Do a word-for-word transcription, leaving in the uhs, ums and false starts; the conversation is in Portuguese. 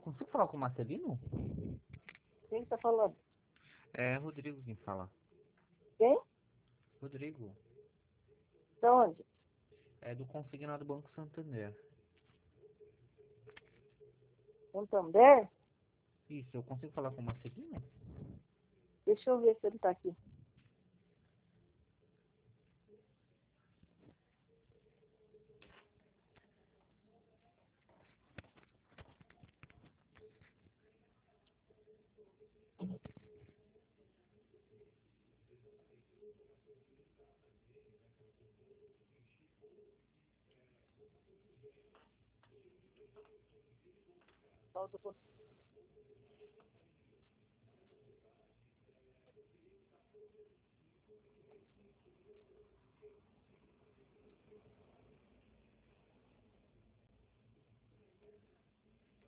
consigo falar com o Marcelino? Quem tá falando? É Rodrigo quem fala. Quem? Rodrigo. Da onde? É do consignado Banco Santander. Santander? Isso, eu consigo falar com o Marcelino? Deixa eu ver se ele tá aqui.